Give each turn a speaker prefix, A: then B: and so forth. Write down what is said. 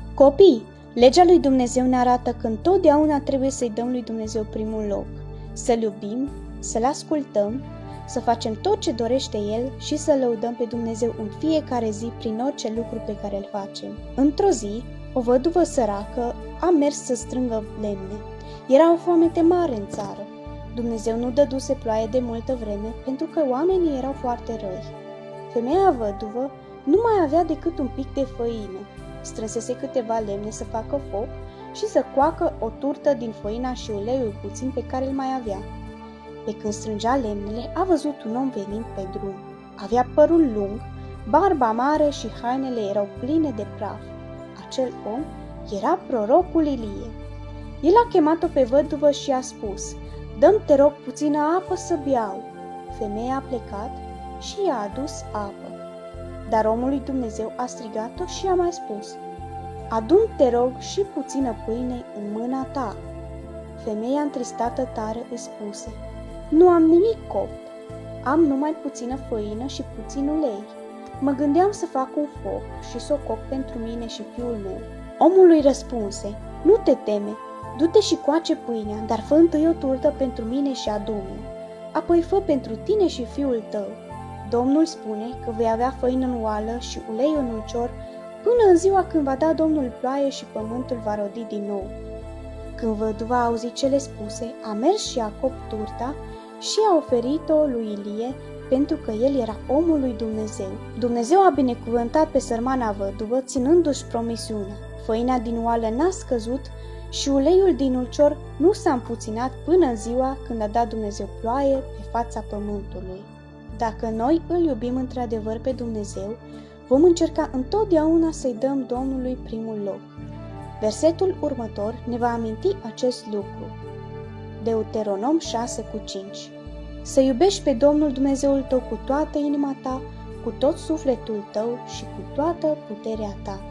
A: Copii, legea lui Dumnezeu ne arată că întotdeauna trebuie să-i dăm lui Dumnezeu primul loc, să-L iubim, să-L ascultăm, să facem tot ce dorește El și să lăudăm pe Dumnezeu în fiecare zi prin orice lucru pe care îl facem. Într-o zi, o văduvă săracă a mers să strângă lemne. Era o foamete mare în țară. Dumnezeu nu dăduse ploaie de multă vreme pentru că oamenii erau foarte răi. Femeia văduvă nu mai avea decât un pic de făină. Strânsese câteva lemne să facă foc și să coacă o turtă din făina și uleiul puțin pe care îl mai avea. Pe când strângea lemnele, a văzut un om venind pe drum. Avea părul lung, barba mare și hainele erau pline de praf. Acel om era prorocul Ilie. El a chemat-o pe văduvă și a spus: "Dă-mi, te rog, puțină apă să beau." Femeia a plecat și i-a adus apă. Dar omul lui Dumnezeu a strigat-o și a mai spus: "Adu-mi, te rog, și puțină pâine în mâna ta." Femeia întristată tare îi spuse: "Nu am nimic copt. Am numai puțină făină și puțin ulei. Mă gândeam să fac un foc și să o coc pentru mine și fiul meu." Omul îi răspunse: "Nu te teme, du-te și coace pâinea, dar fă întâi o turtă pentru mine și adu-mi. Apoi fă pentru tine și fiul tău. Domnul spune că vei avea făină în oală și ulei în ulcior până în ziua când va da Domnul ploaie și pământul va rodi din nou." Când văduva a auzit cele spuse, a mers și a copt turta și a oferit-o lui Ilie, pentru că el era omul lui Dumnezeu. Dumnezeu a binecuvântat pe sărmana văduvă, ținându-și promisiunea. Făina din oală n-a scăzut și uleiul din ulcior nu s-a împuținat până în ziua când a dat Dumnezeu ploaie pe fața pământului. Dacă noi îl iubim într-adevăr pe Dumnezeu, vom încerca întotdeauna să-i dăm Domnului primul loc. Versetul următor ne va aminti acest lucru. Deuteronom 6:5. Să iubești pe Domnul Dumnezeul tău cu toată inima ta, cu tot sufletul tău și cu toată puterea ta.